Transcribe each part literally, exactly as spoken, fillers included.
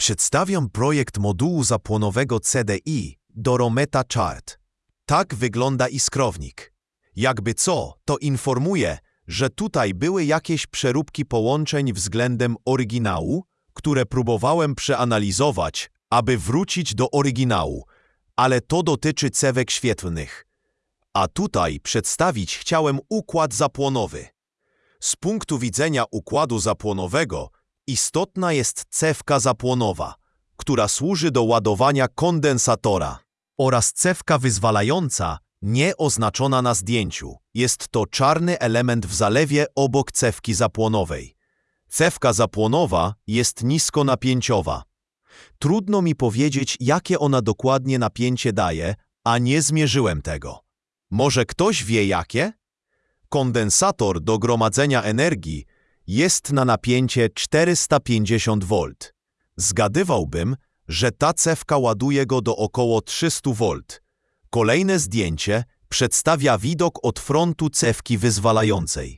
Przedstawiam projekt modułu zapłonowego C D I do Rometa Chart. Tak wygląda iskrownik. Jakby co, to informuję, że tutaj były jakieś przeróbki połączeń względem oryginału, które próbowałem przeanalizować, aby wrócić do oryginału, ale to dotyczy cewek świetlnych. A tutaj przedstawić chciałem układ zapłonowy. Z punktu widzenia układu zapłonowego istotna jest cewka zapłonowa, która służy do ładowania kondensatora, oraz cewka wyzwalająca, nie oznaczona na zdjęciu. Jest to czarny element w zalewie obok cewki zapłonowej. Cewka zapłonowa jest niskonapięciowa. Trudno mi powiedzieć, jakie ona dokładnie napięcie daje, a nie zmierzyłem tego. Może ktoś wie jakie? Kondensator do gromadzenia energii jest na napięcie czterysta pięćdziesiąt wolt. Zgadywałbym, że ta cewka ładuje go do około trzysta wolt. Kolejne zdjęcie przedstawia widok od frontu cewki wyzwalającej.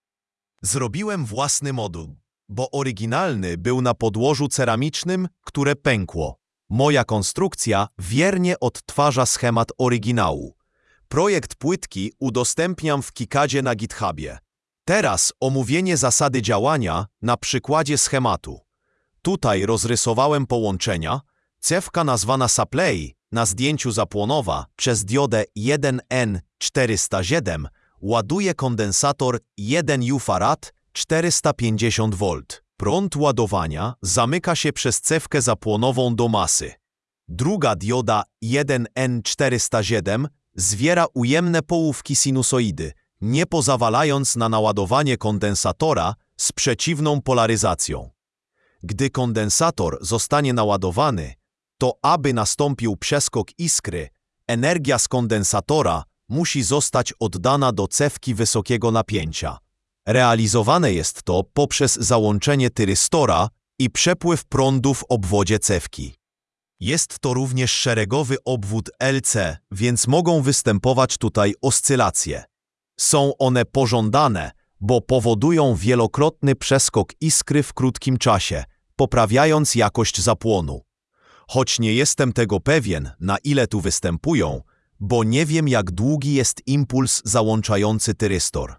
Zrobiłem własny moduł, bo oryginalny był na podłożu ceramicznym, które pękło. Moja konstrukcja wiernie odtwarza schemat oryginału. Projekt płytki udostępniam w KiCadzie na GitHubie. Teraz omówienie zasady działania na przykładzie schematu. Tutaj rozrysowałem połączenia. Cewka nazwana supply na zdjęciu zapłonowa przez diodę jeden N czterysta siedem ładuje kondensator jeden U farad czterysta pięćdziesiąt wolt. Prąd ładowania zamyka się przez cewkę zapłonową do masy. Druga dioda jeden N czterysta siedem zwiera ujemne połówki sinusoidy, nie pozawalając na naładowanie kondensatora z przeciwną polaryzacją. Gdy kondensator zostanie naładowany, to aby nastąpił przeskok iskry, energia z kondensatora musi zostać oddana do cewki wysokiego napięcia. Realizowane jest to poprzez załączenie tyrystora i przepływ prądu w obwodzie cewki. Jest to również szeregowy obwód L C, więc mogą występować tutaj oscylacje. Są one pożądane, bo powodują wielokrotny przeskok iskry w krótkim czasie, poprawiając jakość zapłonu. Choć nie jestem tego pewien, na ile tu występują, bo nie wiem, jak długi jest impuls załączający tyrystor.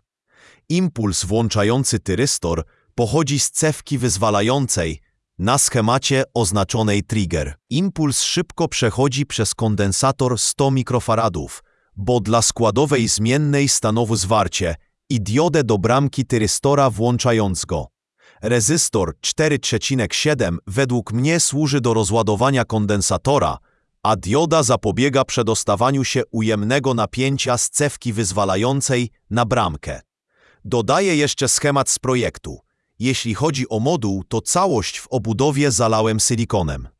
Impuls włączający tyrystor pochodzi z cewki wyzwalającej, na schemacie oznaczonej trigger. Impuls szybko przechodzi przez kondensator sto mikrofaradów, bo dla składowej zmiennej stanowi zwarcie i diodę do bramki tyrystora włączając go. Rezystor cztery przecinek siedem według mnie służy do rozładowania kondensatora, a dioda zapobiega przedostawaniu się ujemnego napięcia z cewki wyzwalającej na bramkę. Dodaję jeszcze schemat z projektu. Jeśli chodzi o moduł, to całość w obudowie zalałem silikonem.